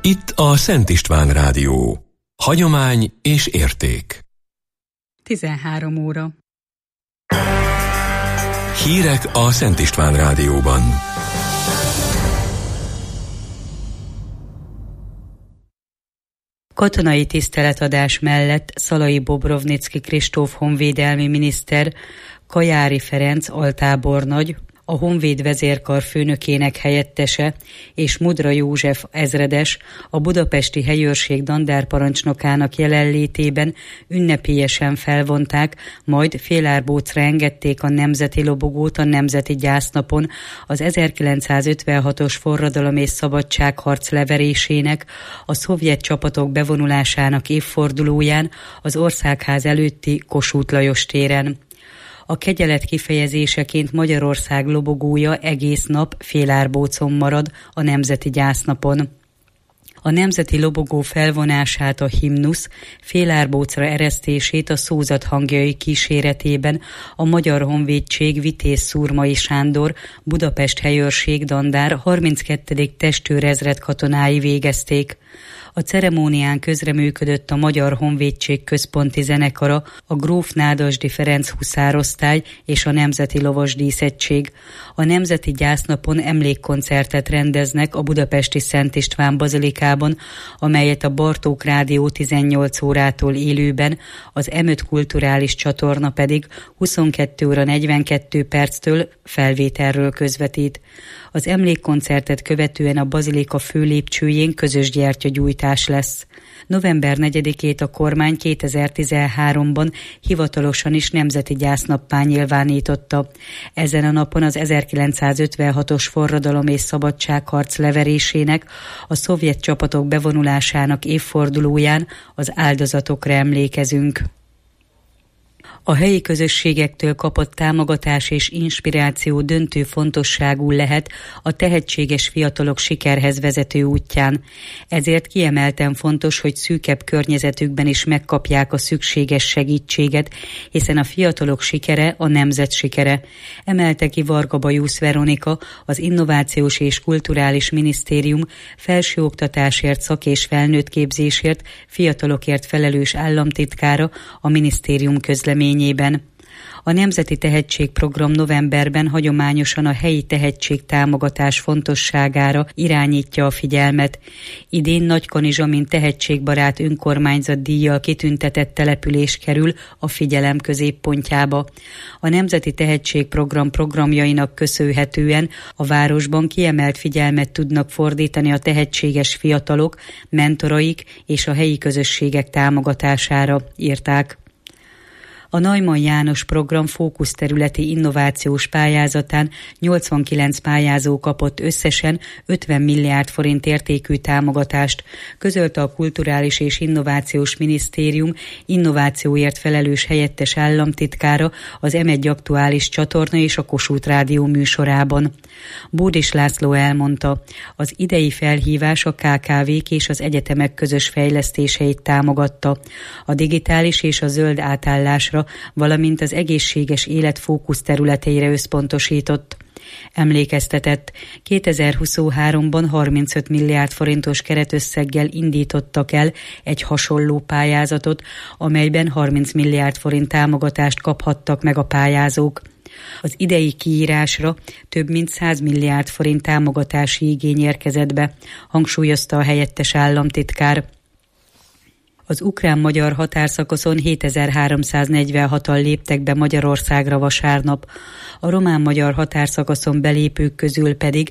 Itt a Szent István Rádió. Hagyomány és érték. 13 óra. Hírek a Szent István Rádióban. Katonai tiszteletadás mellett Szalai Bobrovnicki Kristóf honvédelmi miniszter, Kajári Ferenc altábornagy, a honvéd vezérkar főnökének helyettese és Mudra József ezredes a budapesti helyőrség dandárparancsnokának jelenlétében ünnepélyesen felvonták, majd félárbócra engedték a nemzeti lobogót a Nemzeti Gyásznapon az 1956-os forradalom és szabadságharc leverésének, a szovjet csapatok bevonulásának évfordulóján az Országház előtti Kossuth Lajos téren. A kegyelet kifejezéseként Magyarország lobogója egész nap félárbócon marad a Nemzeti Gyásznapon. A nemzeti lobogó felvonását, a himnusz félárbócra eresztését a szózat hangjai kíséretében a Magyar Honvédség Vitéz Szurmai Sándor Budapest helyőrség dandár 32. testőrezred katonái végezték. A ceremónián közreműködött a Magyar Honvédség központi zenekara, a Gróf Nádasdy Ferenc huszárosztály és a Nemzeti Lovasdíszegység. A Nemzeti Gyásznapon emlékkoncertet rendeznek a budapesti Szent István bazilikában, amelyet a Bartók Rádió 18 órától élőben, az M5 kulturális csatorna pedig 22 óra 42 perctől felvételről közvetít. Az emlékkoncertet követően a bazilika főlépcsőjén közös gyertyagyújtás lesz. November 4-ét a kormány 2013-ban hivatalosan is nemzeti gyásznappá nyilvánította. Ezen a napon az 1956-os forradalom és szabadságharc leverésének, a szovjet csapatok bevonulásának évfordulóján az áldozatokra emlékezünk. A helyi közösségektől kapott támogatás és inspiráció döntő fontosságú lehet a tehetséges fiatalok sikerhez vezető útján. Ezért kiemelten fontos, hogy szűkebb környezetükben is megkapják a szükséges segítséget, hiszen a fiatalok sikere a nemzet sikere. Emelte ki Varga Bajusz Veronika, az Innovációs és Kulturális Minisztérium felsőoktatásért, szak- és felnőttképzésért, fiatalokért felelős államtitkára a minisztérium közleményében. A Nemzeti Tehetségprogram novemberben hagyományosan a helyi tehetségtámogatás fontosságára irányítja a figyelmet. Idén Nagykanizsa, mint tehetségbarát önkormányzat díjjal kitüntetett település kerül a figyelem középpontjába. A Nemzeti Tehetségprogram programjainak köszönhetően a városban kiemelt figyelmet tudnak fordítani a tehetséges fiatalok, mentoraik és a helyi közösségek támogatására, írták. A Neumann János program fókuszterületi innovációs pályázatán 89 pályázó kapott összesen 50 milliárd forint értékű támogatást, közölte a Kulturális és Innovációs Minisztérium innovációért felelős helyettes államtitkára az M1 aktuális csatorna és a Kossuth Rádió műsorában. Bódis László elmondta, az idei felhívás a KKV-k és az egyetemek közös fejlesztéseit támogatta. A digitális és a zöld átállásra, valamint az egészséges élet fókuszterületeire összpontosított. Emlékeztetett, 2023-ban 35 milliárd forintos keretösszeggel indítottak el egy hasonló pályázatot, amelyben 30 milliárd forint támogatást kaphattak meg a pályázók. Az idei kiírásra több mint 100 milliárd forint támogatási igény érkezett be, hangsúlyozta a helyettes államtitkár. Az ukrán-magyar határszakaszon 7346-an léptek be Magyarországra vasárnap. A román-magyar határszakaszon belépők közül pedig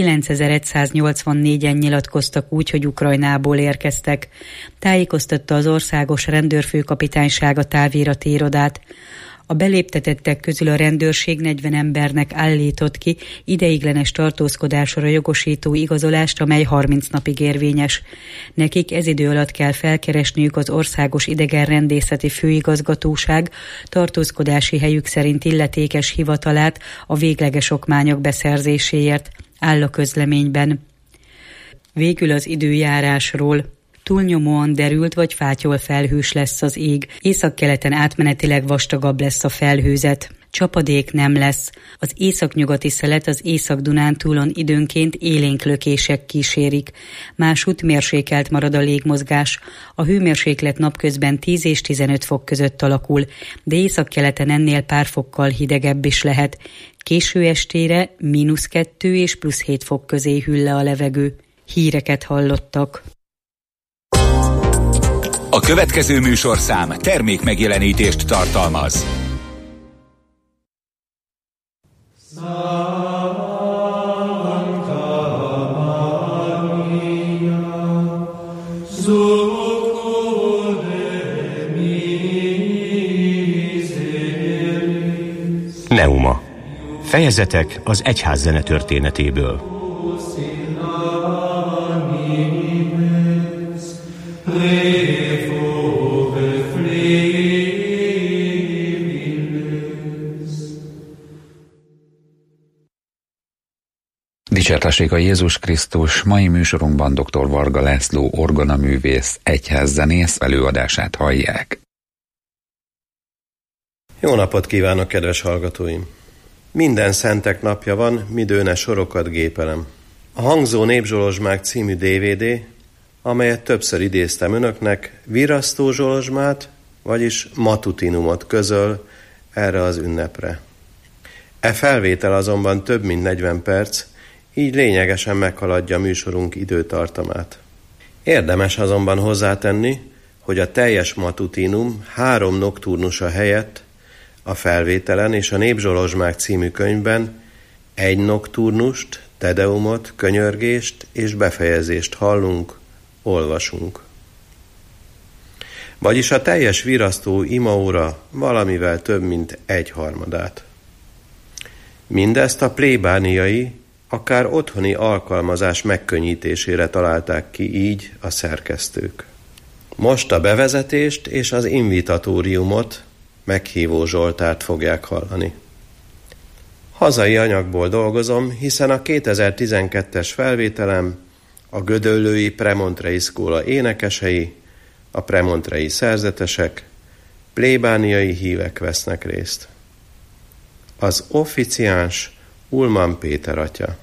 9184-en nyilatkoztak úgy, hogy Ukrajnából érkeztek. Tájékoztatta az Országos Rendőrfőkapitányság a távirati irodát. A beléptetettek közül a rendőrség 40 embernek állított ki ideiglenes tartózkodásra jogosító igazolást, amely 30 napig érvényes. Nekik ez idő alatt kell felkeresniük az Országos Idegenrendészeti Főigazgatóság tartózkodási helyük szerint illetékes hivatalát a végleges okmányok beszerzéséért, áll a közleményben. Végül az időjárásról. Túlnyomóan derült vagy fátyol felhős lesz az ég, északkeleten átmenetileg vastagabb lesz a felhőzet. Csapadék nem lesz. Az északnyugati szelet az Észak-Dunántúlon időnként élénk lökések kísérik. Másút mérsékelt marad a légmozgás. A hőmérséklet napközben 10 és 15 fok között alakul, de északkeleten ennél pár fokkal hidegebb is lehet. Késő estére -2 és +7 fok közé hűl le a levegő. Híreket hallottak. A következő műsorszám termék megjelenítést tartalmaz. Neuma. Fejezetek az egyházzene történetéből. Dicsértessék a Jézus Krisztus! Mai műsorunkban dr. Varga László orgonaművész, egyházzenész előadását hallják. Jó napot kívánok, kedves hallgatóim! Minden szentek napja van, midőne sorokat gépelem. A Hangzó Népzsolozsmák című DVD, amelyet többször idéztem önöknek, virasztó zsolozsmát, vagyis matutinumot közöl erre az ünnepre. E felvétel azonban több mint 40 perc, így lényegesen meghaladja műsorunk időtartamát. Érdemes azonban hozzátenni, hogy a teljes matutinum 3 nokturnusa helyett a felvételen és a Népzsolozsmák című könyvben 1 nokturnust, tedeumot, könyörgést és befejezést hallunk, olvasunk. Vagyis a teljes virasztó imaóra valamivel több mint 1/3. Mindezt a plébániai, akár otthoni alkalmazás megkönnyítésére találták ki így a szerkesztők. Most a bevezetést és az invitatóriumot, meghívó Zsoltárt fogják hallani. Hazai anyagból dolgozom, hiszen a 2012-es felvételem a gödöllői Premontrei Szkóla énekesei, a premontrei szerzetesek, plébániai hívek vesznek részt. Az officiáns Ulman Péter atya.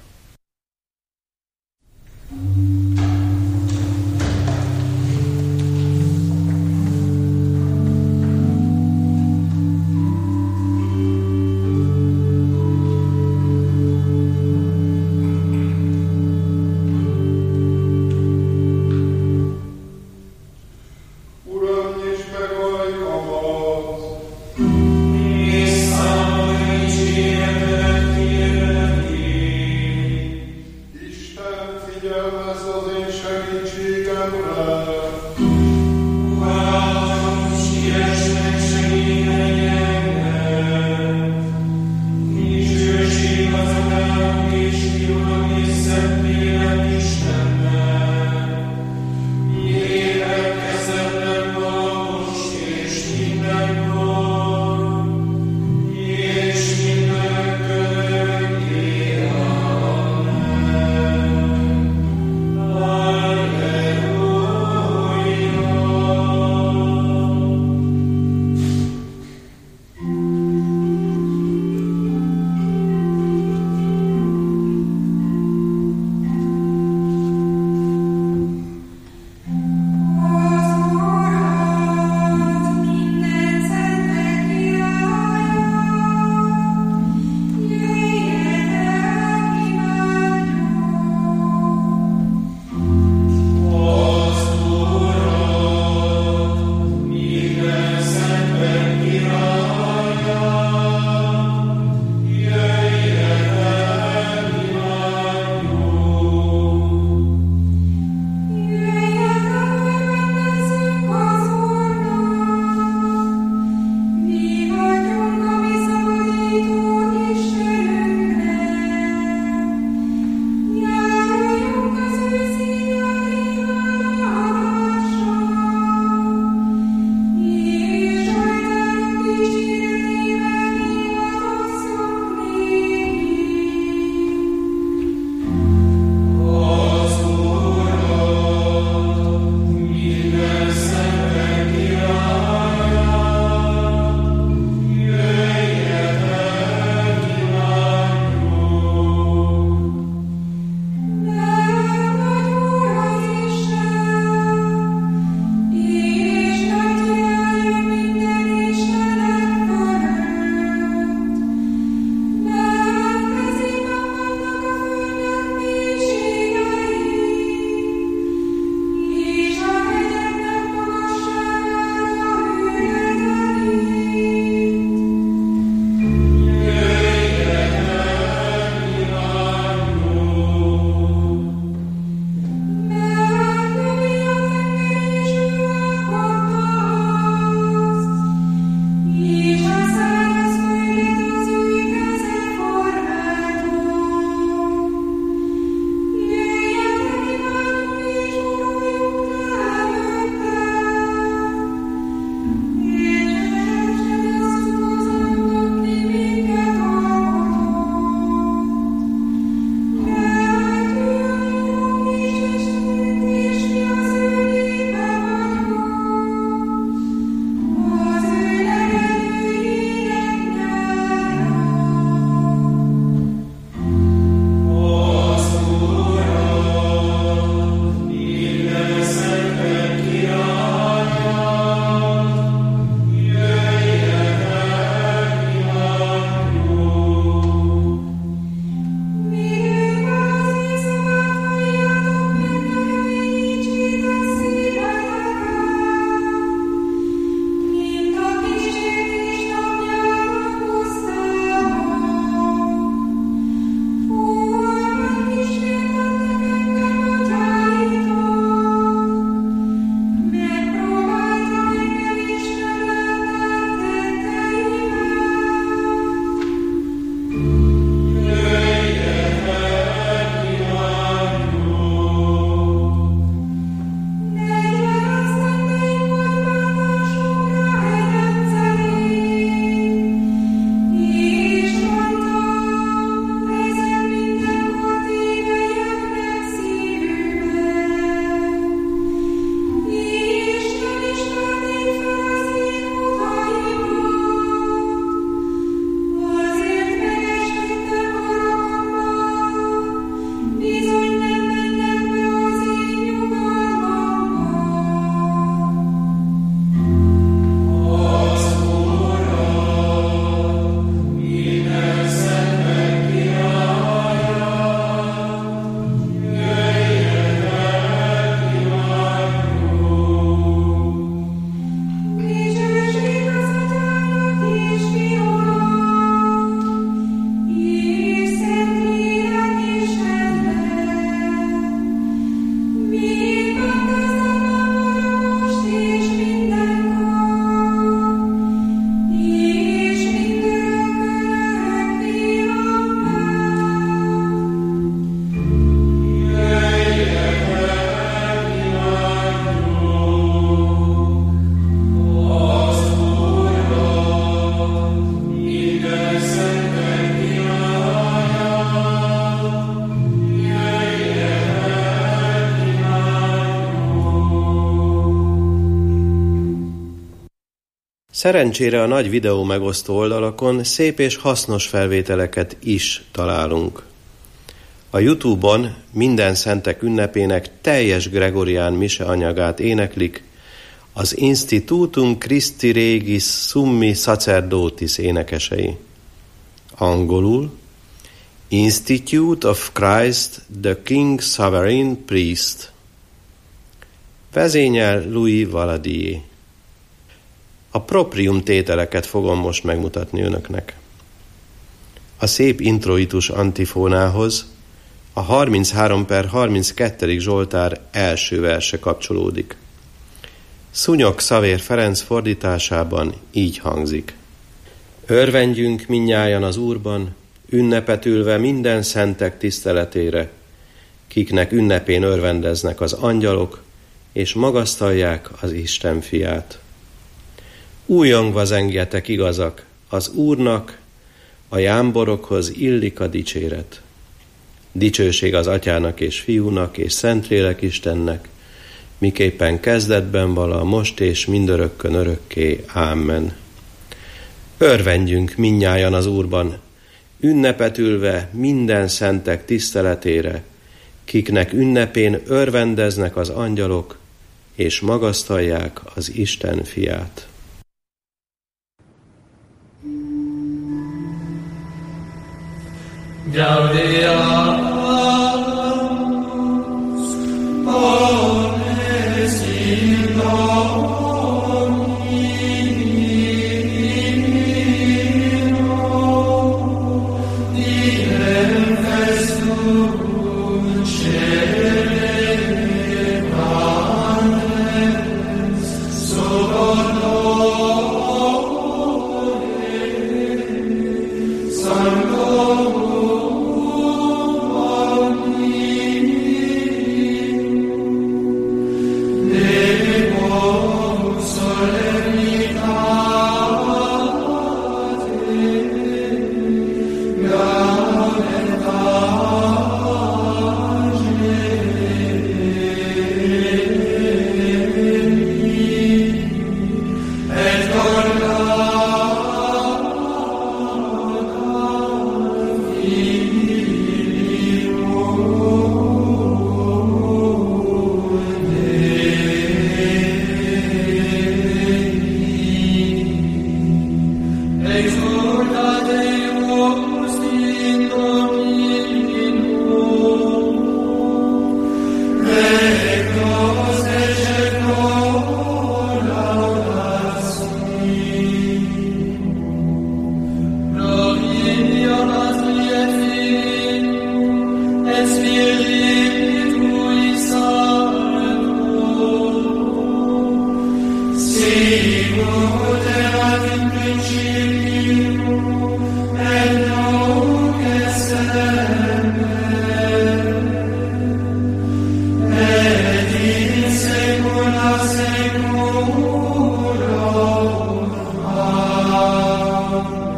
Szerencsére a nagy videó megosztó oldalakon szép és hasznos felvételeket is találunk. A YouTube-on minden szentek ünnepének teljes gregorián mise anyagát éneklik az Institutum Christi Regis Summi Sacerdotis énekesei. Angolul Institute of Christ the King Sovereign Priest. Vezényel Louis Valadier. A proprium tételeket fogom most megmutatni önöknek. A szép introitus antifónához a 33/32. Zsoltár első verse kapcsolódik. Szúnyog Szavér Ferenc fordításában így hangzik. Örvendjünk mindnyájan az Úrban, ünnepet ülve minden szentek tiszteletére, kiknek ünnepén örvendeznek az angyalok, és magasztalják az Isten fiát. Újongva zengjetek igazak, az Úrnak, a jámborokhoz illik a dicséret. Dicsőség az Atyának és Fiúnak és Szentlélek Istennek, miképpen kezdetben vala, most és mindörökkön örökké. Ámen. Örvendjünk mindnyájan az Úrban, ünnepet ülve minden szentek tiszteletére, kiknek ünnepén örvendeznek az angyalok, és magasztalják az Isten fiát.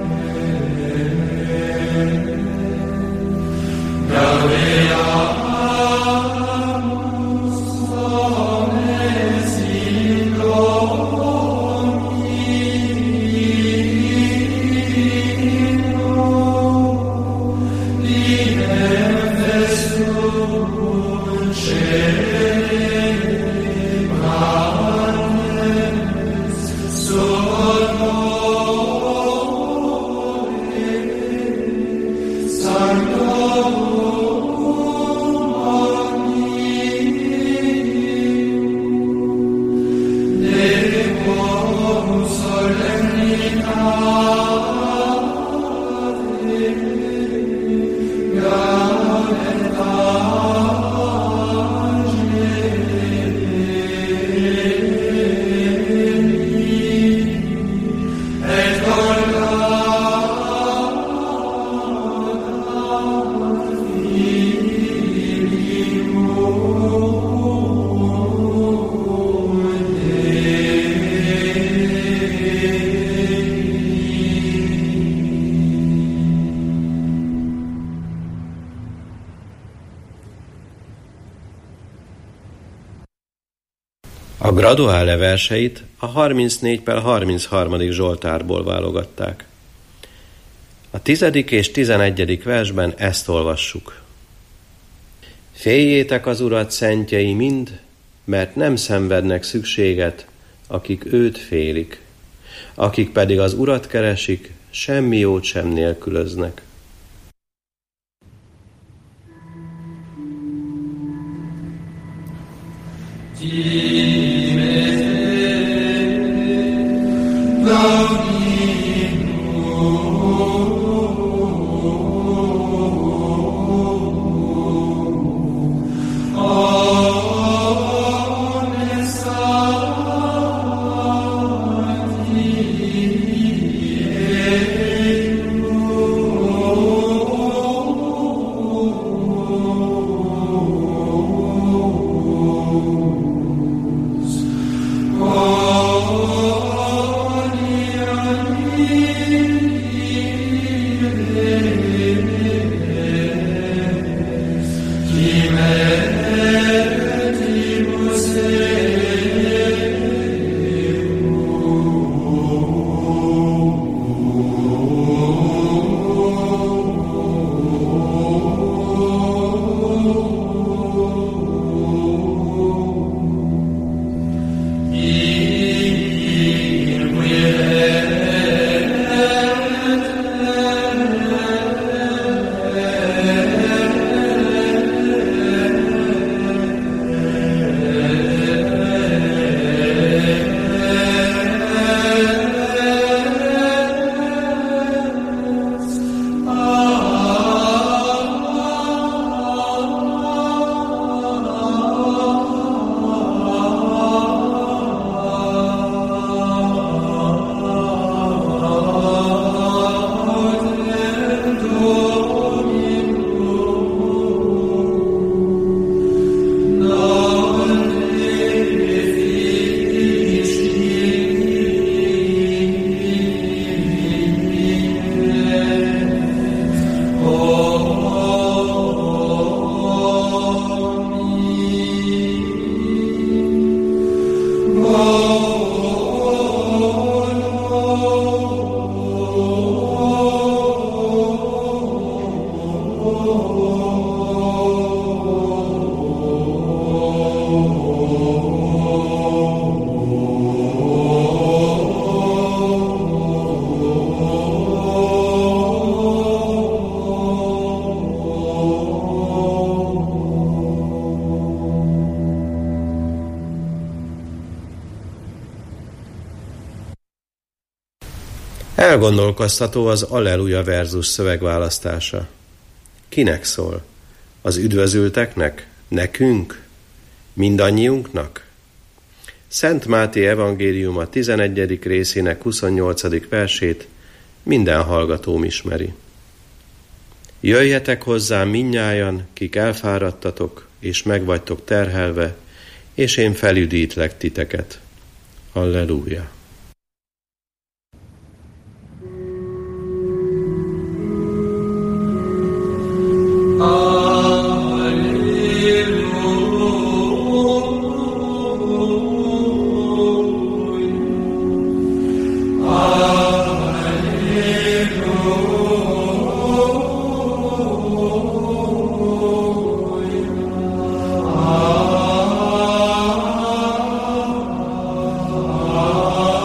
Gloria A graduále verseit a 34/33. Zsoltárból válogatták. A 10. és 11. versben ezt olvassuk. Féljétek az Urat, szentjei mind, mert nem szenvednek szükséget, akik őt félik. Akik pedig az Urat keresik, semmi jót sem nélkülöznek. Elgondolkoztató az Alleluja verzus szövegválasztása. Kinek szól? Az üdvözülteknek? Nekünk? Mindannyiunknak? Szent Máté evangéliuma 11. részének 28. versét minden hallgatóm ismeri. Jöjjetek hozzám mindnyájan, kik elfáradtatok, és megvagytok terhelve, és én felüdítlek titeket. Halleluja! Oh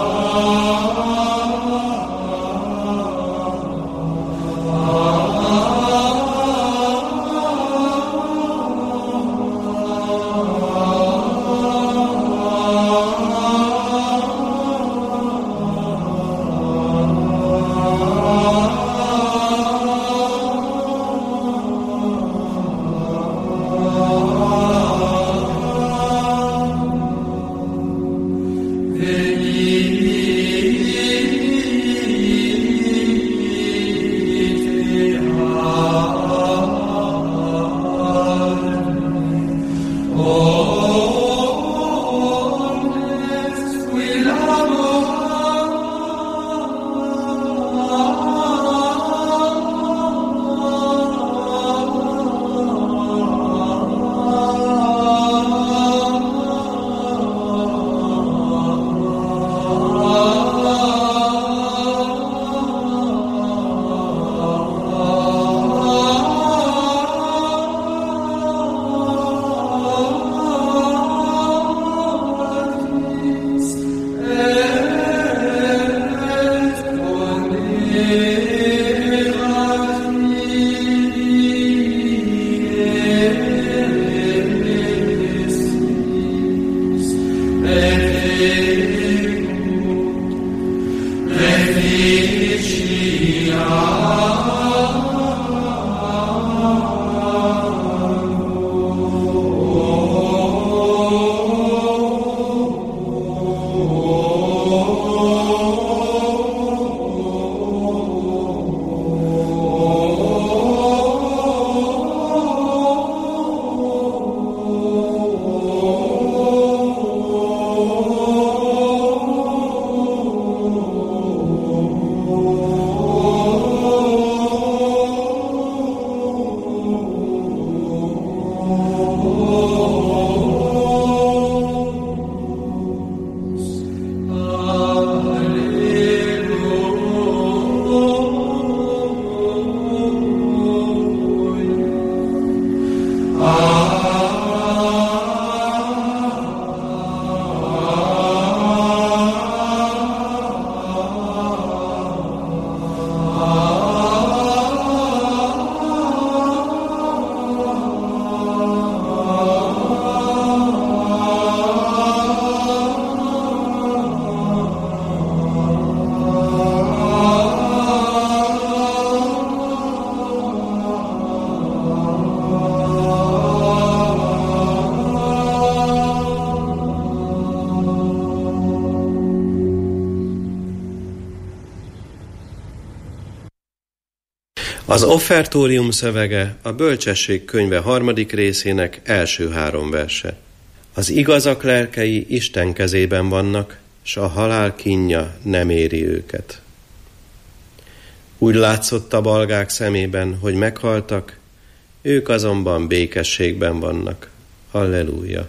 Az offertórium szövege a Bölcsesség könyve 3. részének első 3 verse. Az igazak lelkei Isten kezében vannak, s a halál kínja nem éri őket. Úgy látszott a balgák szemében, hogy meghaltak, ők azonban békességben vannak. Halleluja!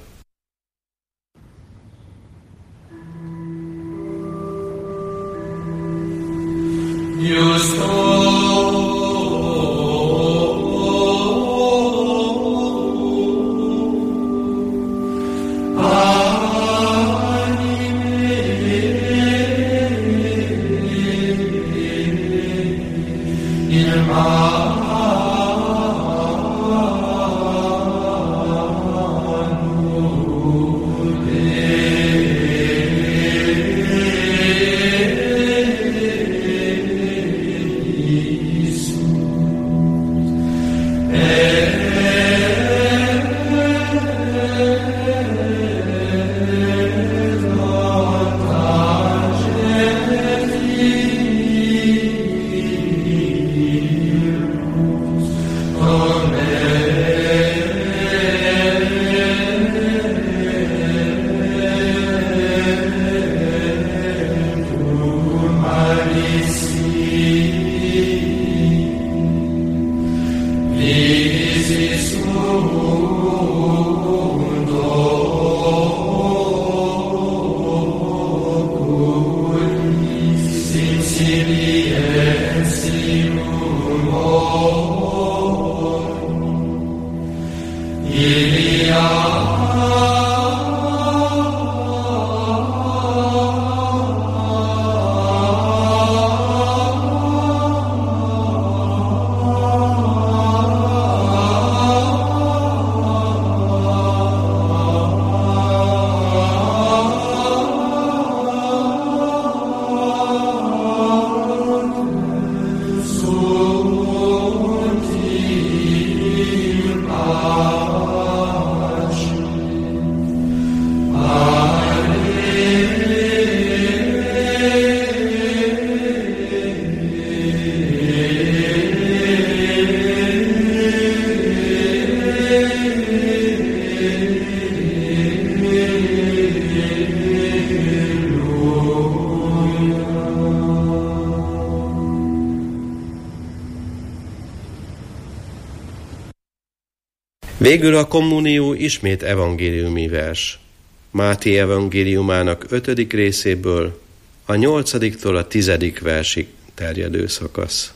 Végül a kommunió ismét evangéliumi vers. Máté evangéliumának 5. részéből a 8-tól a 10. versig terjedő szakasz.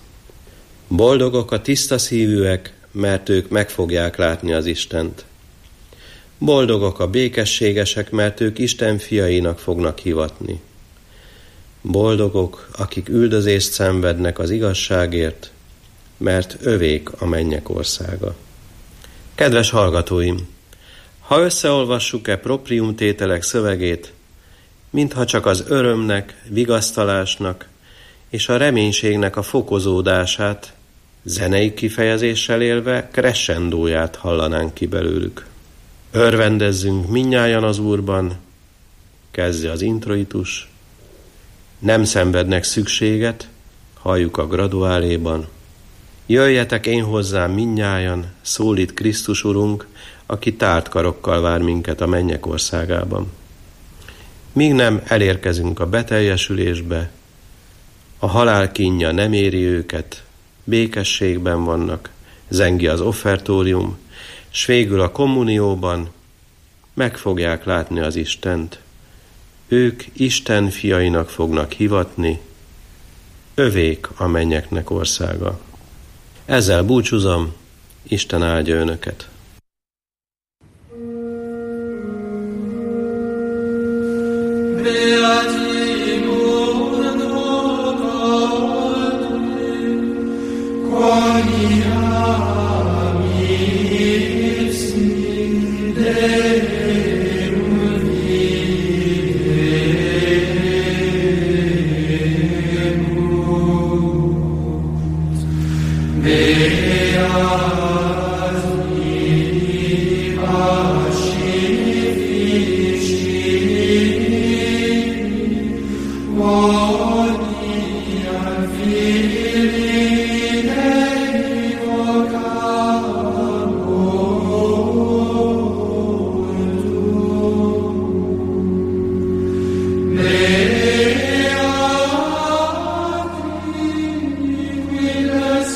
Boldogok a tiszta szívűek, mert ők meg fogják látni az Istent. Boldogok a békességesek, mert ők Isten fiainak fognak hivatni. Boldogok, akik üldözést szenvednek az igazságért, mert övék a mennyek országa. Kedves hallgatóim! Ha összeolvassuk proprium tételek szövegét, mintha csak az örömnek, vigasztalásnak és a reménységnek a fokozódását, zenei kifejezéssel élve crescendóját hallanánk ki belőlük. Örvendezzünk mindnyájan az Úrban, kezdje az introitus, nem szenvednek szükséget, halljuk a graduáléban. Jöjjetek én hozzám mindnyájan, szólít Krisztus Urunk, aki tárt karokkal vár minket a mennyek országában. Míg nem elérkezünk a beteljesülésbe, a halál kínja nem éri őket, békességben vannak, zengi az offertórium, s végül a kommunióban meg fogják látni az Istent. Ők Isten fiainak fognak hivatni, övék a mennyeknek országa. Ezzel búcsúzom, Isten áldja önöket! Amen.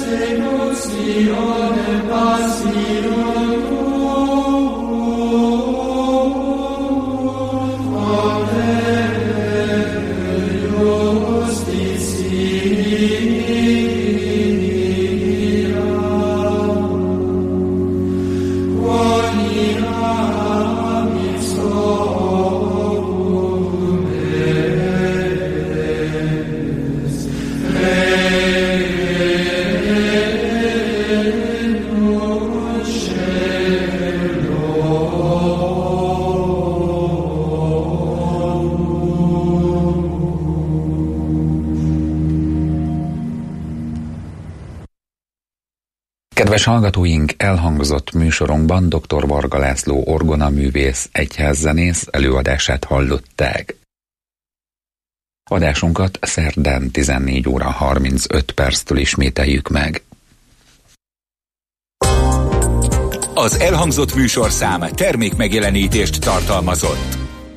Kedves hallgatóink, elhangzott műsorunkban dr. Varga László orgonaművész, egyházzenész előadását hallották. Adásunkat szerdán 14 óra 35 perctől ismételjük meg. Az elhangzott műsorszám termékmegjelenítést tartalmazott.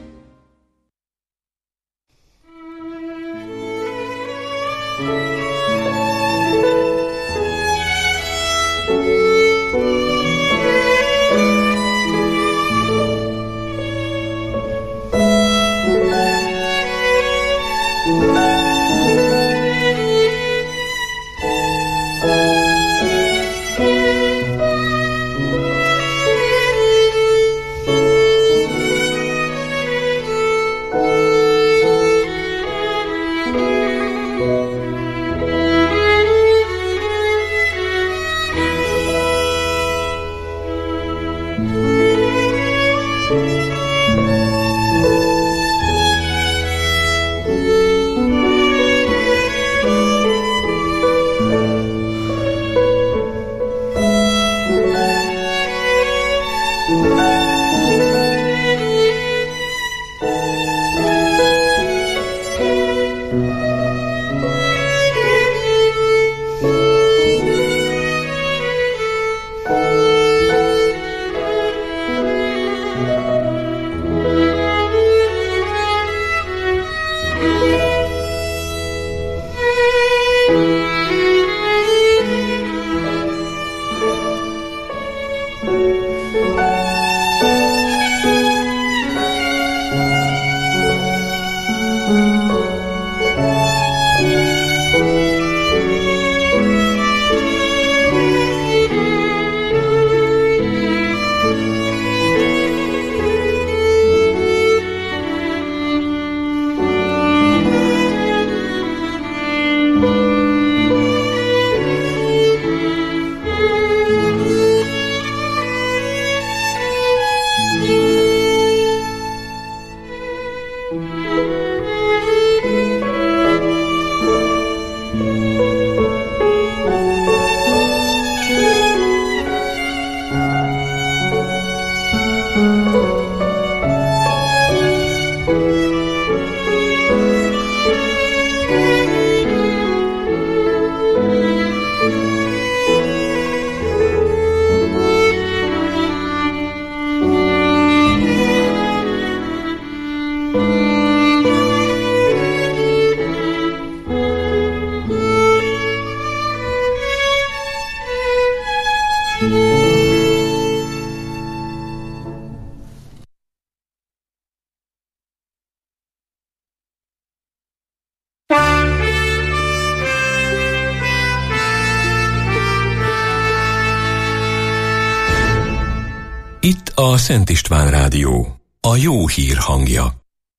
Itt a Szent István Rádió, a jó hír hangja.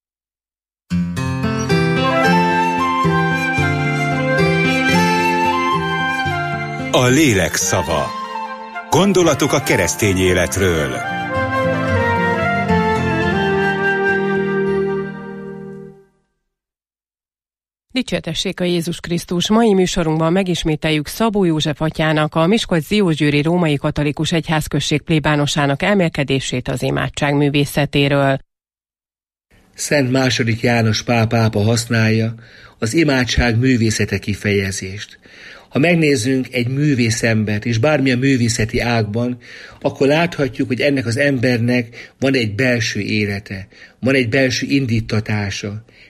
A lélek szava. Gondolatok a keresztény életről. Dicsértessék a Jézus Krisztus! Mai műsorunkban megismételjük Szabó József atyának, a Miskolc-Diósgyőri Római Katolikus Egyházközség plébánosának elmélkedését az imádság művészetéről. Szent II. János pápa használja az imádság művészete kifejezést. Ha megnézzünk egy művészembert, és bármilyen művészeti ágban, akkor láthatjuk, hogy ennek az embernek van egy belső élete, van egy belső indítatása.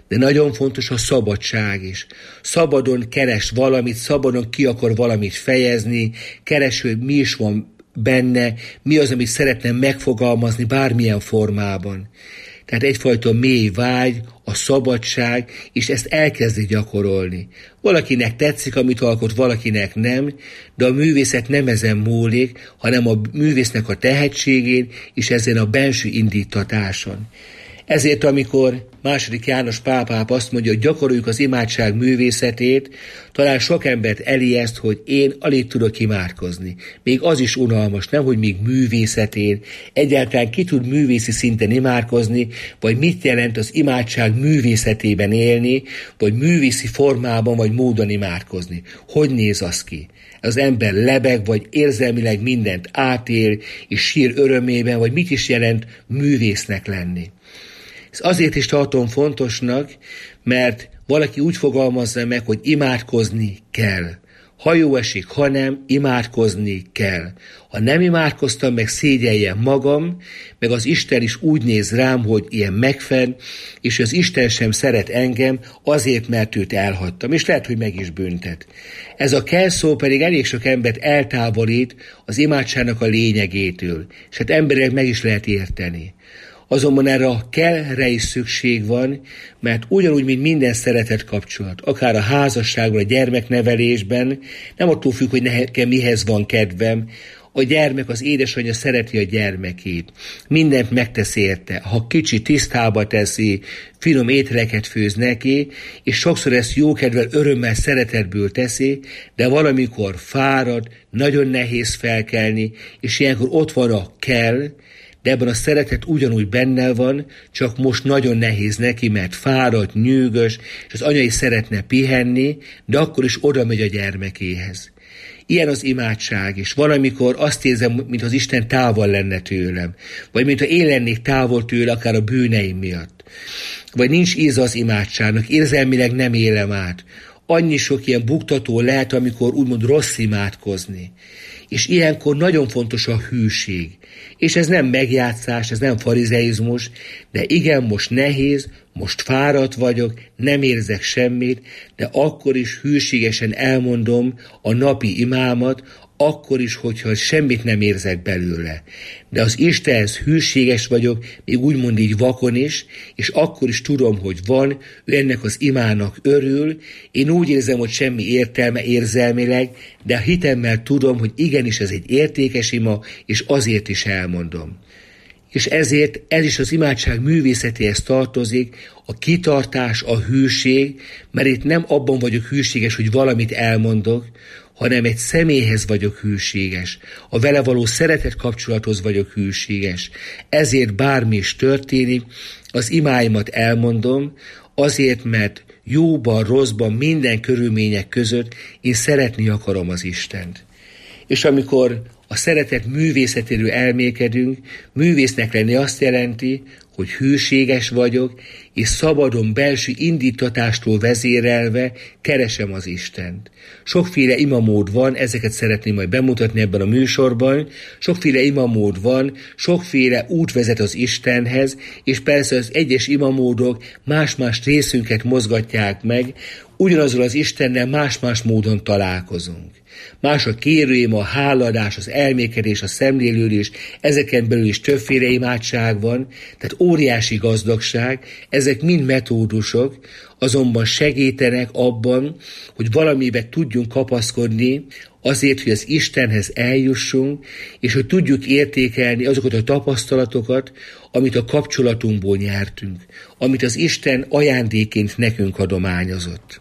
de nagyon fontos a szabadság is. Szabadon keres valamit, szabadon ki akar valamit fejezni, keres, hogy mi is van benne, mi az, amit szeretne megfogalmazni bármilyen formában. Tehát egyfajta mély vágy, a szabadság, és ezt elkezdi gyakorolni. Valakinek tetszik, amit alkot, valakinek nem, de a művészet nem ezen múlik, hanem a művésznek a tehetségén, és ezen a benső indítatáson. Ezért, amikor II. János Pál azt mondja, hogy gyakoroljuk az imádság művészetét, talán sok embert elijeszt, hogy én alig tudok imádkozni. Még az is unalmas, nem, hogy még művészetén. Egyáltalán ki tud művészi szinten imádkozni, vagy mit jelent az imádság művészetében élni, vagy művészi formában, vagy módon imádkozni. Hogy néz az ki? Az ember lebeg, vagy érzelmileg mindent átél, és sír örömében, vagy mit is jelent művésznek lenni. Ez azért is tartom fontosnak, mert valaki úgy fogalmazza meg, hogy imádkozni kell. Ha jó esik, ha nem, imádkozni kell. Ha nem imádkoztam, meg szégyeljem magam, meg az Isten is úgy néz rám, hogy ilyen megfenn, és az Isten sem szeret engem azért, mert őt elhagytam, és lehet, hogy meg is büntet. Ez a kell szó pedig elég sok embert eltávolít az imádságnak a lényegétől, és hát emberek meg is lehet érteni. Azonban erre a kellre is szükség van, mert ugyanúgy, mint minden szeretett kapcsolat, akár a házasságban, a gyermeknevelésben, nem attól függ, hogy nekem mihez van kedvem, a gyermek, az édesanyja szereti a gyermekét. Mindent megtesz érte. Ha kicsi, tisztába teszi, finom ételeket főz neki, és sokszor ezt jókedvel, örömmel, szeretetből teszi, de valamikor fárad, nagyon nehéz felkelni, és ilyenkor ott van a kell, de ebben a szeretet ugyanúgy benne van, csak most nagyon nehéz neki, mert fáradt, nyűgös, és az anya is szeretne pihenni, de akkor is oda megy a gyermekéhez. Ilyen az imádság is. Valamikor azt érzem, mint az Isten távol lenne tőlem, vagy mintha én lennék távol tőle, akár a bűneim miatt. Vagy nincs íze az imádságnak, érzelmileg nem élem át. Annyi sok ilyen buktató lehet, amikor úgymond rossz imádkozni. És ilyenkor nagyon fontos a hűség. És ez nem megjátszás, ez nem farizeizmus, de igen, most nehéz, most fáradt vagyok, nem érzek semmit, de akkor is hűségesen elmondom a napi imámat, akkor is, hogyha semmit nem érzek belőle. De az Istenhez hűséges vagyok, még úgymond így vakon is, és akkor is tudom, hogy van, ő ennek az imának örül, én úgy érzem, hogy semmi értelme érzelmileg, de a hitemmel tudom, hogy igenis ez egy értékes ima, és azért is elmondom. És ezért ez is az imádság művészetéhez tartozik, a kitartás, a hűség, mert itt nem abban vagyok hűséges, hogy valamit elmondok, hanem egy személyhez vagyok hűséges, a vele való szeretet kapcsolathoz vagyok hűséges. Ezért bármi is történik, az imáimat elmondom, azért, mert jóban, rosszban, minden körülmények között én szeretni akarom az Istent. És amikor a szeretet művészetéről elmélkedünk, művésznek lenni azt jelenti, hogy hűséges vagyok, és szabadon belső indítatástól vezérelve keresem az Istent. Sokféle imamód van, ezeket szeretném majd bemutatni ebben a műsorban, sokféle imamód van, sokféle út vezet az Istenhez, és persze az egyes imamódok más-más részünket mozgatják meg, ugyanazzal az Istennel más-más módon találkozunk. Más a kérőim, a háladás, az elmékedés, a szemlélődés, ezeken belül is többféle imádság van, tehát óriási gazdagság, ezek mind metódusok, azonban segítenek abban, hogy valamibe tudjunk kapaszkodni, azért, hogy az Istenhez eljussunk, és hogy tudjuk értékelni azokat a tapasztalatokat, amit a kapcsolatunkból nyertünk, amit az Isten ajándéként nekünk adományozott.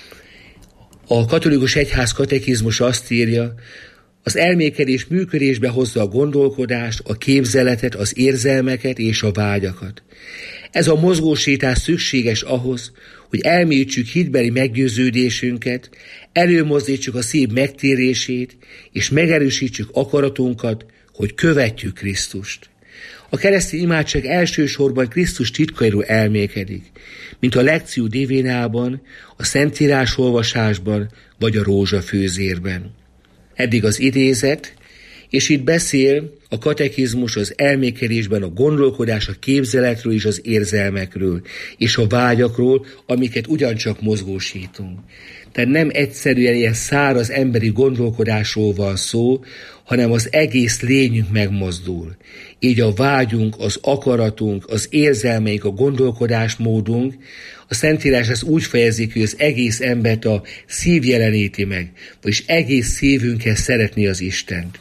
A katolikus egyház katekizmus azt írja, az elmékedés működésbe hozza a gondolkodást, a képzeletet, az érzelmeket és a vágyakat. Ez a mozgósítás szükséges ahhoz, hogy elmélyítsük hitbeli meggyőződésünket, előmozdítsuk a szív megtérését, és megerősítsük akaratunkat, hogy követjük Krisztust. A keresztény imádság elsősorban Krisztus titkairól elmélkedik, mint a Lectio Divinában, a Szentírás olvasásban vagy a rózsafőzérben. Eddig az idézet, És itt beszél a katekizmus az elmékedésben a gondolkodás, a képzeletről és az érzelmekről, és a vágyakról, amiket ugyancsak mozgósítunk. Tehát nem egyszerűen ilyen száraz emberi gondolkodásról van szó, hanem az egész lényünk megmozdul. Így a vágyunk, az akaratunk, az érzelmeink, a gondolkodásmódunk, a Szentírás ezt úgy fejezik, hogy az egész embert a szív jeleníti meg, vagyis egész szívünkkel szeretni az Istent.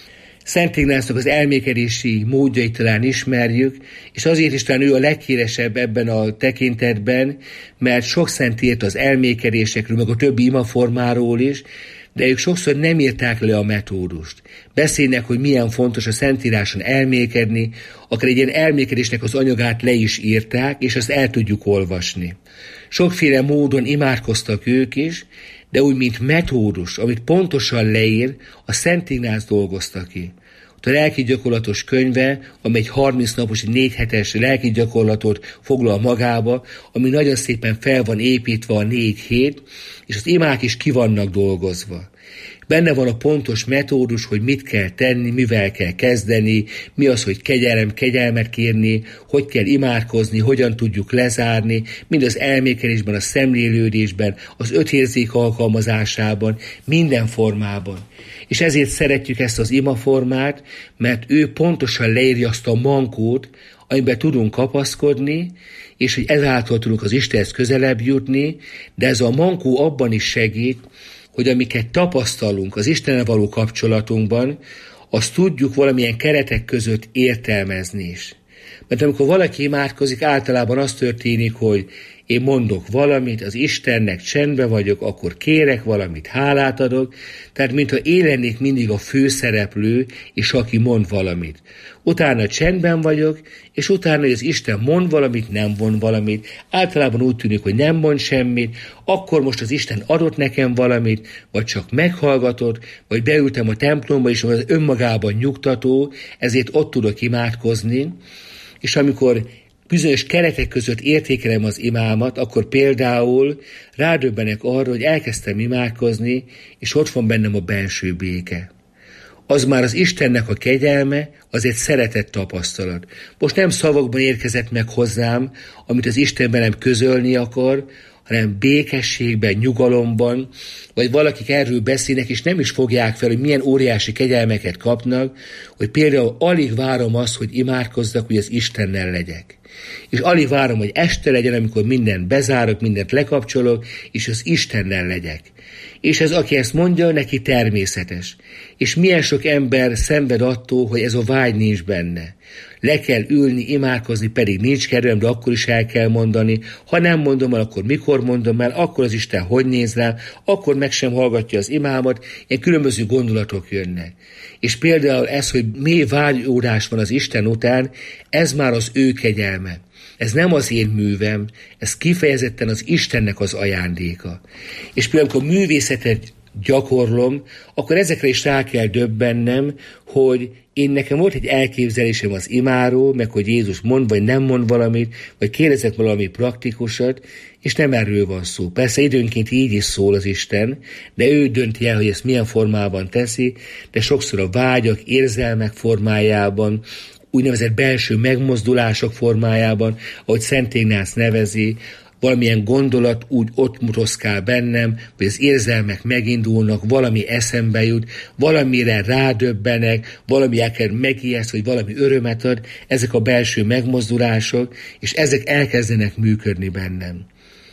Szent Ignácnak az elmékedési módjait talán ismerjük, és azért is talán ő a leghíresebb ebben a tekintetben, mert sok szent írt az elmékedésekről, meg a többi imaformáról is, de ők sokszor nem írták le a metódust. Beszélnek, hogy milyen fontos a Szentíráson elmékedni, akár egy ilyen elmékedésnek az anyagát le is írták, és azt el tudjuk olvasni. Sokféle módon imádkoztak ők is, de úgy, mint metódus, amit pontosan leír, a Szent Ignác dolgozta ki. A lelki gyakorlatos könyve, amely egy 30 napos, egy 4 hetes lelki gyakorlatot foglal magába, ami nagyon szépen fel van építve a 4 hét, és az imák is ki vannak dolgozva. Benne van a pontos metódus, hogy mit kell tenni, mivel kell kezdeni, mi az, hogy kegyelmet kérni, hogy kell imádkozni, hogyan tudjuk lezárni, mind az elmékedésben, a szemlélődésben, az 5 érzék alkalmazásában, minden formában. És ezért szeretjük ezt az imaformát, mert ő pontosan leírja azt a mankót, amiben tudunk kapaszkodni, és hogy ezáltal tudunk az Istenhez közelebb jutni, de ez a mankó abban is segít, hogy amiket tapasztalunk az Istennel való kapcsolatunkban, azt tudjuk valamilyen keretek között értelmezni is. Mert amikor valaki imádkozik, általában az történik, hogy én mondok valamit, az Istennek csendben vagyok, akkor kérek valamit, hálát adok, tehát mintha én lennék mindig a főszereplő, és aki mond valamit. Utána csendben vagyok, és utána, hogy az Isten mond valamit, nem mond valamit, általában úgy tűnik, hogy nem mond semmit, akkor most az Isten adott nekem valamit, vagy csak meghallgatott, vagy beültem a templomba, és az önmagában nyugtató, ezért ott tudok imádkozni, és amikor bizonyos keretek között értékelem az imámat, akkor például rádöbbenek arra, hogy elkezdtem imádkozni, és ott van bennem a belső béke. Az már az Istennek a kegyelme, az egy szeretett tapasztalat. Most nem szavakban érkezett meg hozzám, amit az Isten velem közölni akar, hanem békességben, nyugalomban, vagy valakik erről beszélnek, és nem is fogják fel, hogy milyen óriási kegyelmeket kapnak, hogy például alig várom azt, hogy imádkozzak, hogy az Istennel legyek. És alig várom, hogy este legyen, amikor mindent bezárok, mindent lekapcsolok, és az Istennel legyek. És ez, aki ezt mondja, neki természetes. És milyen sok ember szenved attól, hogy ez a vágy nincs benne. Le kell ülni, imádkozni, pedig nincs kedvem, de akkor is el kell mondani. Ha nem mondom el, akkor mikor mondom el, akkor az Isten hogy néz rám, akkor meg sem hallgatja az imámat, ilyen különböző gondolatok jönnek. És például ez, hogy mély vágyódás van az Isten után, ez már az ő kegyelme. Ez nem az én művem, ez kifejezetten az Istennek az ajándéka. És például, amikor művészetet gyakorlom, akkor ezekre is rá kell döbbennem, hogy nekem volt egy elképzelésem az imáról, meg hogy Jézus mond, vagy nem mond valamit, vagy kérdezek valami praktikusat, és nem erről van szó. Persze időnként így is szól az Isten, de ő dönti el, hogy ezt milyen formában teszi, de sokszor a vágyak, érzelmek formájában, úgynevezett belső megmozdulások formájában, ahogy Szent Ignác nevezi, valamilyen gondolat úgy ott mutoszkál bennem, hogy az érzelmek megindulnak, valami eszembe jut, valamire rádöbbenek, valami akár megijeszt, vagy valami örömet ad, ezek a belső megmozdulások, és ezek elkezdenek működni bennem.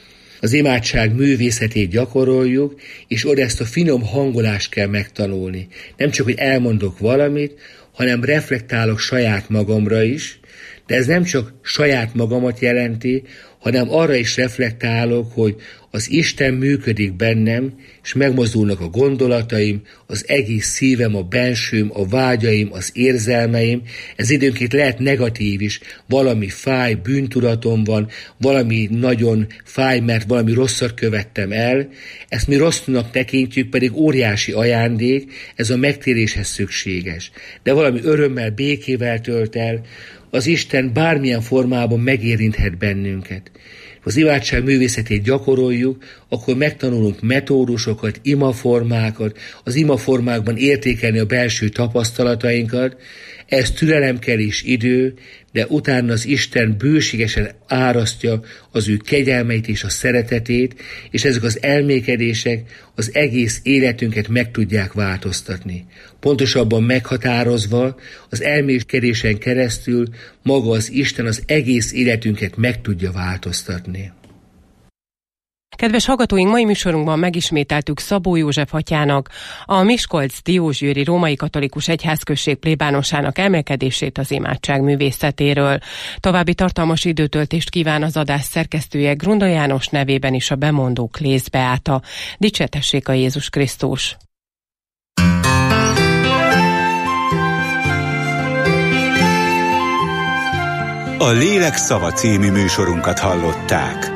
Az imádság művészetét gyakoroljuk, és oda ezt a finom hangolást kell megtanulni. Nem csak, hogy elmondok valamit, hanem reflektálok saját magamra is, de ez nem csak saját magamat jelenti, hanem arra is reflektálok, hogy az Isten működik bennem, és megmozdulnak a gondolataim, az egész szívem, a bensőm, a vágyaim, az érzelmeim. Ez időnként lehet negatív is, valami fáj, bűntudatom van, valami nagyon fáj, mert valami rosszat követtem el. Ezt mi rossznak tekintjük, pedig óriási ajándék, ez a megtéréshez szükséges. De valami örömmel, békével tölt el, az Isten bármilyen formában megérinthet bennünket. Az imádság művészetét gyakoroljuk, akkor megtanulunk metódusokat, imaformákat, az imaformákban értékelni a belső tapasztalatainkat. Ez türelem kell és idő, de utána az Isten bőségesen árasztja az ő kegyelmeit és a szeretetét, és ezek az elmékedések az egész életünket meg tudják változtatni. Pontosabban meghatározva, az elmékedésen keresztül maga az Isten az egész életünket meg tudja változtatni. Kedves hallgatóink, mai műsorunkban megismételtük Szabó József atyának, a Miskolc-Diósgyőri Római Katolikus Egyházközség plébánosának emelkedését az imádság művészetéről. További tartalmas időtöltést kíván az adás szerkesztője, Grunda János, nevében is a bemondó Klész Beáta. Dicsértessék a Jézus Krisztus! A Lélek szava című műsorunkat hallották.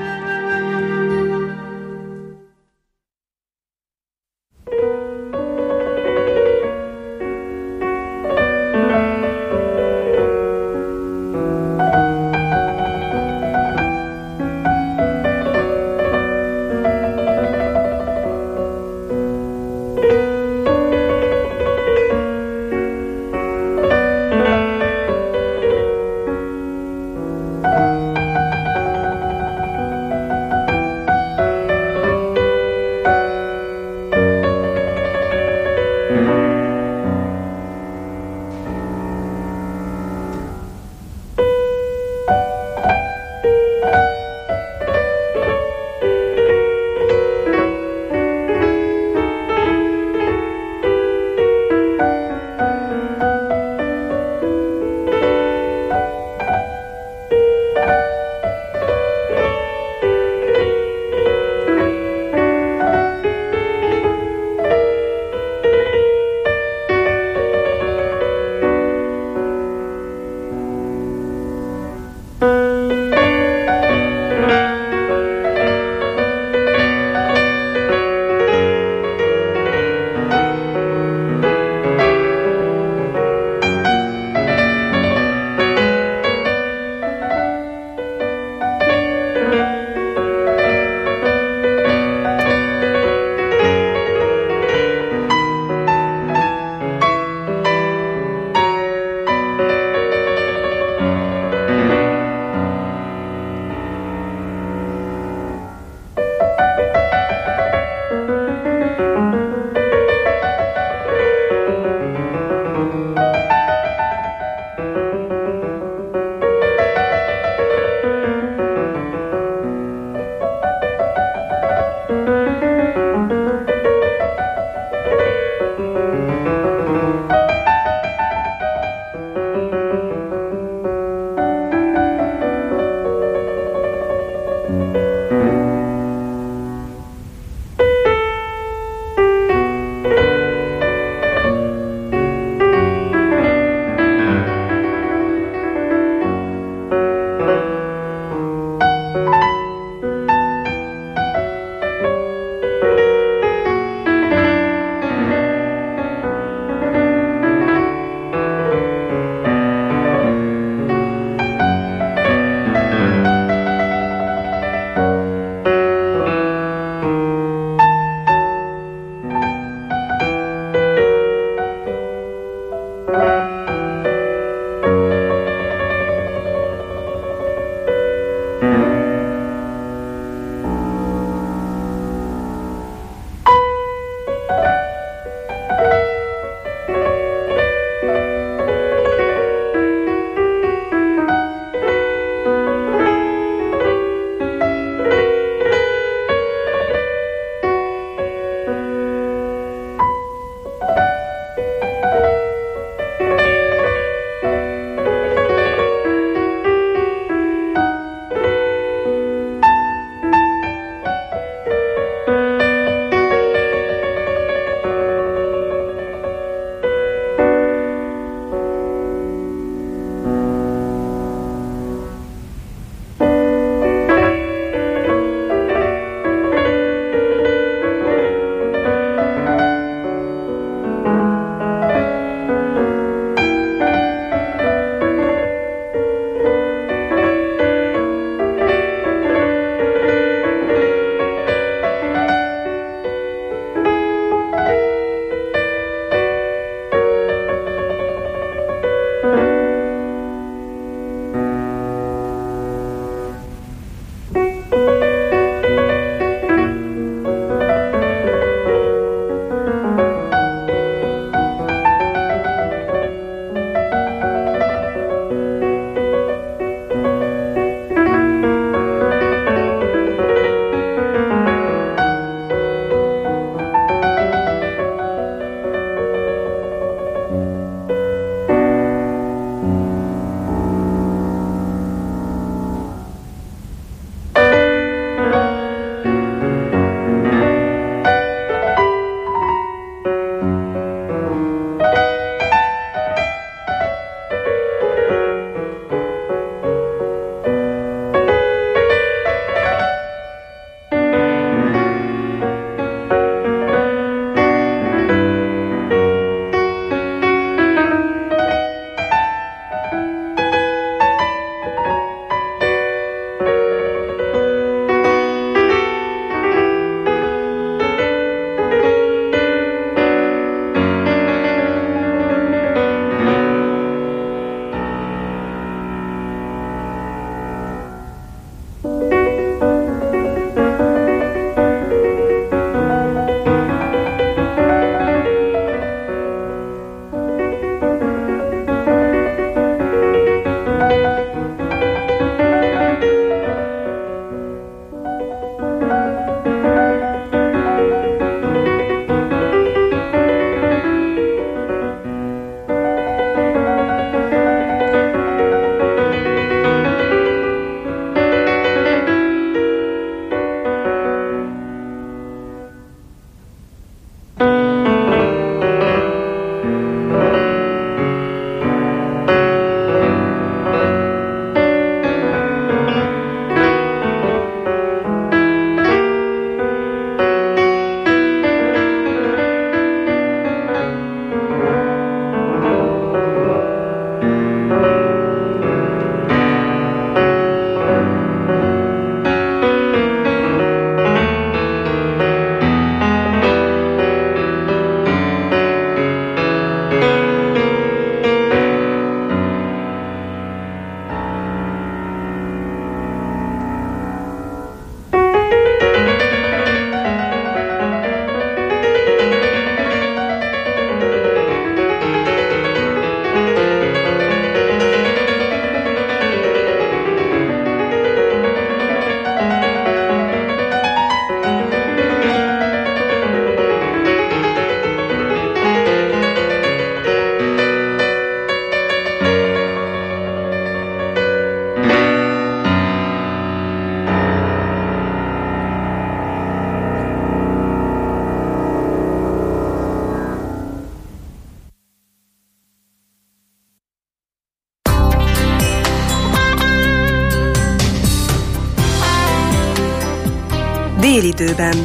Délidőben.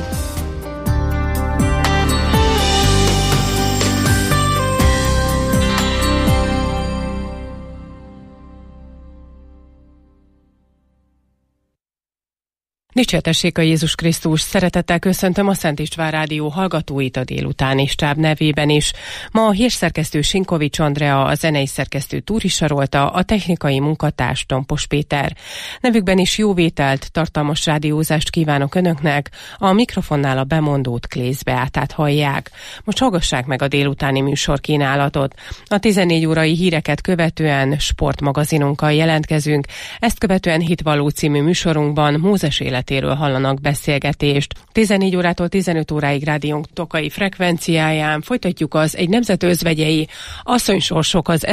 Dicsértessék a Jézus Krisztus! Szeretettel köszöntöm a Szent István Rádió hallgatóit a délutáni stáb nevében is. Ma a hírszerkesztő Sinkovics Andrea, a zenei szerkesztő Túri Sarolta, a technikai munkatárs Tompos Péter. Nevükben is jó vételt, tartalmas rádiózást kívánok Önöknek, a mikrofonnál a bemondót, Klész Beátát hallják. Most hallgassák meg a délutáni műsorkínálatot. A 14 órai híreket követően sportmagazinunkkal jelentkezünk, ezt követően Hitvalló című műsorunkban Mózes életéről hallanak beszélgetést. 14 órától 15 óráig rádiónk tokai frekvenciáján folytatjuk az Egy nemzet özvegyei asszonysorsok az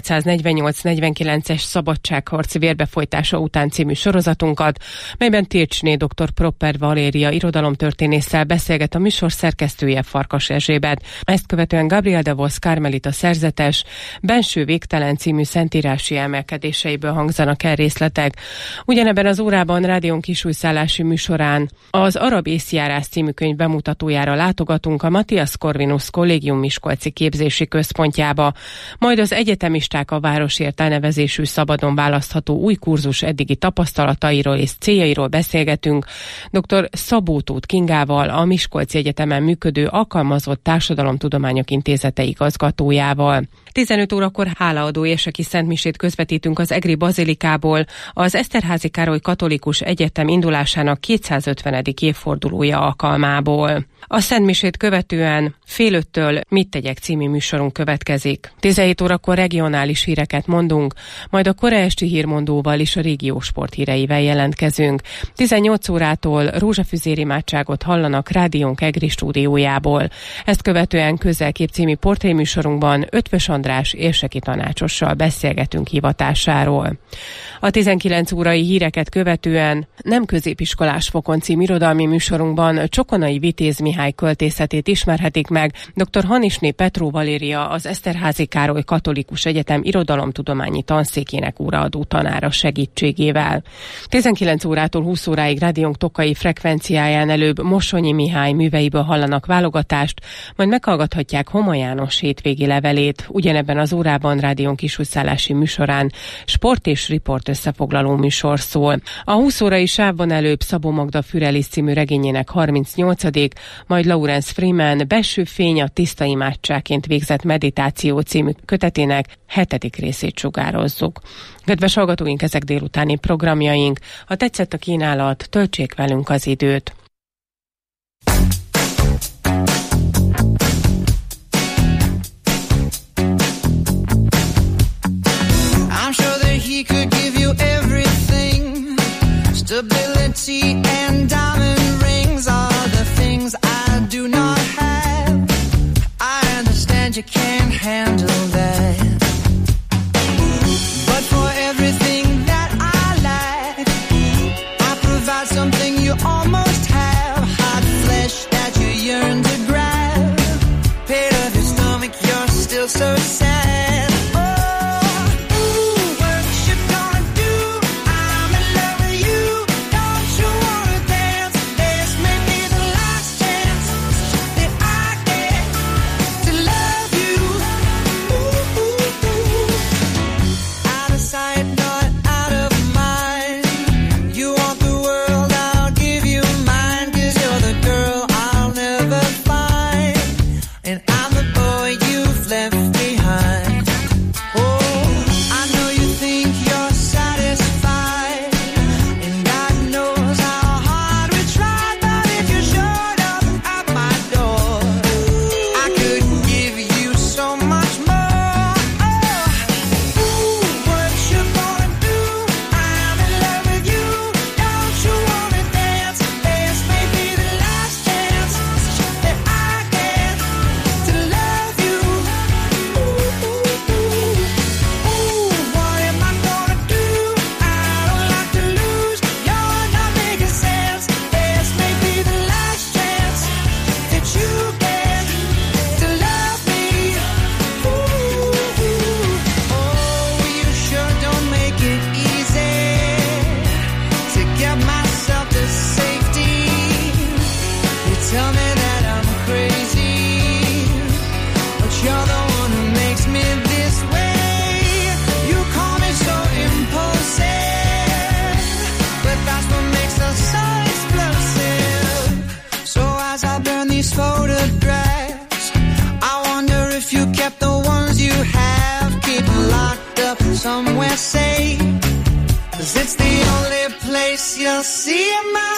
1848-49-es szabadságharc vérbefolytása után című sorozatunkat, melyben Tilcsné dr. Propper Valéria irodalomtörténésszel beszélget a műsor szerkesztője, Farkas Erzsébet. Ezt követően Gabriel de Vos Karmelita szerzetes Benső végtelen című szentírási emelkedéseiből hangzanak el részletek. Ugyanebben az órában rádión kisújszállási műsorán az Arab észjárás című könyv bemutatójára látogatunk a Matthias Corvinus Kollégium Miskolci képzési központjába, majd az egyetemisták a városért elnevezésű szabadon választható új kurzus eddigi tapasztalatairól és céljairól beszélgetünk dr. Szabó Tóth Kingával, a Miskolci Egyetemen működő Alkalmazott Társadalomtudományok Intézete igazgatójával. 15 órakor hálaadó érseki szentmisét közvetítünk az Egri Bazilikából, az Eszterházy Károly Katolikus Egyetem indulásának 250. évfordulója alkalmából. A szentmisét követően fél 5-től Mit tegyek című műsorunk következik. 17 órakor regionális híreket mondunk, majd a kora esti hírmondóval és a régió sporthíreivel jelentkezünk. 18 órától rózsafüzér imádságot hallanak rádiónk Egri stúdiójából. Ezt követően Közelkép című portréműsorunkban Ötvös András érseki tanácsossal beszélgetünk hivatásáról. A 19 órai híreket követően Nem középiskolás fokon című irodalmi műsorunkban Csokonai Vitéz Mihály költészetét ismerhetik meg dr. Hanisné Petró Valéria, az Eszterházy Károly Katolikus Egyetem irodalomtudományi tanszékének óraadó tanára segítségével. 19 órától 20 óráig rádiónk tokai frekvenciáján előbb Mossonyi Mihály műveiből hallanak válogatást, majd meghallgathatják Homa János hétvégi levelét. Ugyanebben az órában rádiónk kisújszállási műsorán sport és riport összefoglaló műsor szól. A 20 órai sávban előbb Szabó Magda Fürelis című regényének 38., majd Lawrence Freeman Belső fény a tiszta imádságként végzett meditáció című kötetének 7. részét sugározzuk. Kedves hallgatóink, ezek délutáni programjaink. Ha tetszett a kínálat, töltsék velünk az időt. Stability and diamond rings are the things I do not have. I understand you can't handle that, but for everything that I lack, I provide something you almost have. Hot flesh that you yearn to grab. Pit of your stomach, you're still so sad. Sight, not out of mind. You want the world, I'll give you mine. somewhere safe, 'cause it's the only place you'll see my